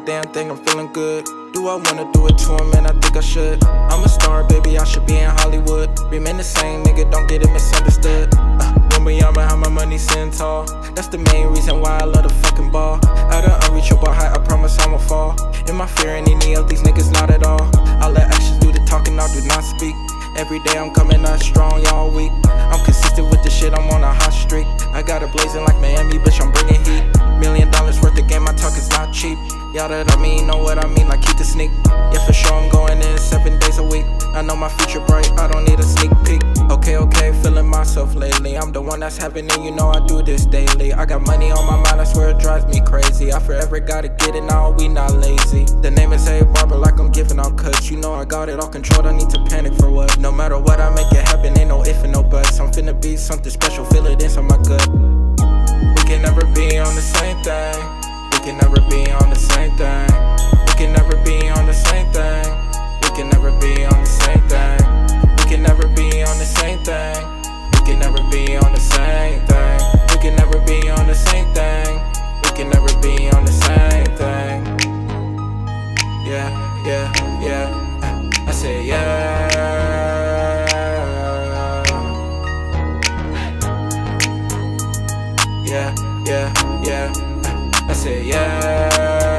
damn thing, I'm feeling good. Do I wanna do it to him, man? I think I should. I'm a star, baby, I should be in Hollywood. Remain the same, nigga, don't get it misunderstood. When we out behind my money sitting tall. That's the main reason why I love the fucking ball. At an unreachable height, I promise I won't fall. Am I fearing any of these niggas? Not at all. I'll let actions do the talking, I do not speak. Every day I'm coming out strong, y'all weak. I'm consistent with the shit, I'm on a hot streak. I got it blazing like Miami, bitch, I'm bringing heat. $1 million worth of game, my talk is not cheap. Y'all that I mean, know what I mean, like keep the sneak. Yeah, for sure I'm going in 7 days a week. I know my future bright, I don't need a sneak peek. Okay, feeling myself lately. I'm the one that's happening, you know I do this daily. I got money on my mind, I swear it drives me crazy. I forever gotta get it now, we not lazy. The name is A Barber, like I'm giving out cuts. You know I got it all controlled, I need to panic for what? No matter what, I make it happen, ain't no if and no buts. I'm finna be something special, feel it inside my gut. We can never be on the same thing. We can never be on the same thing. We can never be on the same thing. We can never be on the same thing. We can never be on the same thing. We can never be on the same thing. We can never be on the same thing. We can never be on the same thing. Yeah. I say yeah. Yeah. I say yeah.